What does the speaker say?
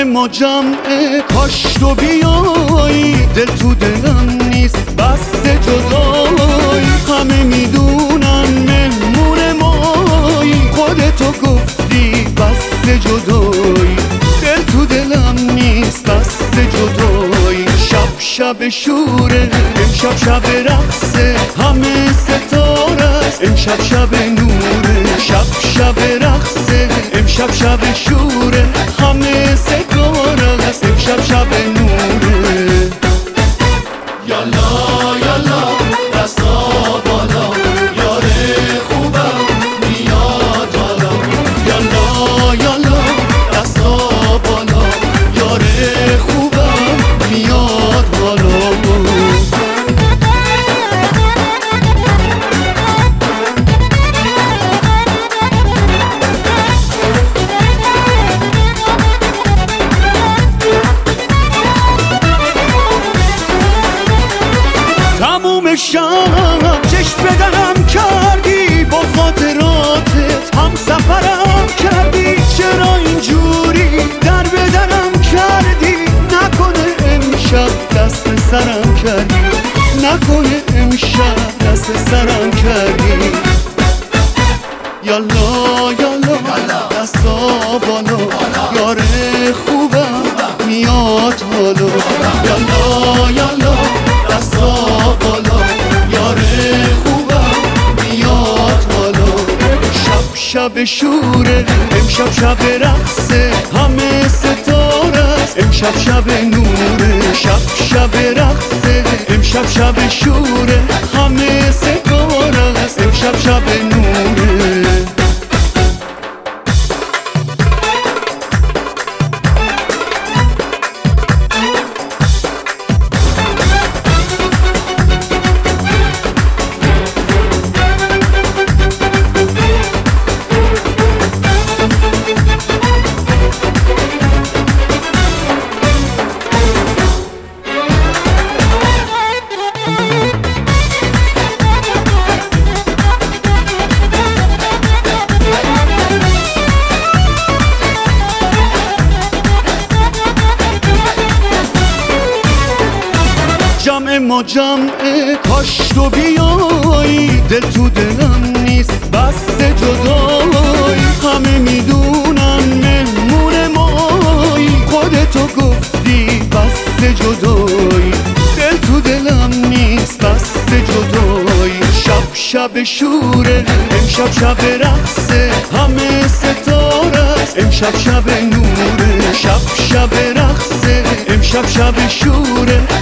ما جمعه، کاش تو بیایی. دل تو دلم نیست بس جدایی، همه میدونن مهمون مایی. خودتو گفتی بس جدایی، دل تو دلم نیست بس جدایی. شب شوره، امشب شب رقصه، همه ستاره است. امشب شب نوره، شب رقصه، امشب شب شوره، همه ستاره است. امشب شب نوره. یالا یالا دستا بالا، یار خوبم میاد حالا. یالا یالا دستا بالا، یار خوبم میاد حالا. تموم شب چشم به درم کردی، با خاطراتت هم سفرم کردی. چرا اینجوری در به درم کردی؟ نکنه امشب دست سرم کردی، نکنه امشب دست سرم کردی. یالا یالا دستا بالا، یار خوبم میاد حالا. یالا یالا دستا بالا، یار خوبم میاد حالا. شب شوره، امشب شب رقصه، همه ستاره است. امشب شب نوره، شب رقصه، امشب شب شوره، همه ستاره است. امشب شب نوره. جمع ما جمعه، کاش تو بیایی. دل تو دلم نیست بس جدایی، همه میدونن مهمون مایی. خودتو گفتی بس جدایی، دل تو دلم نیست بس جدایی. شب شوره، امشب شب رقصه، همه ستاره است. امشب شب نوره، شب رقصه، امشب شب شوره،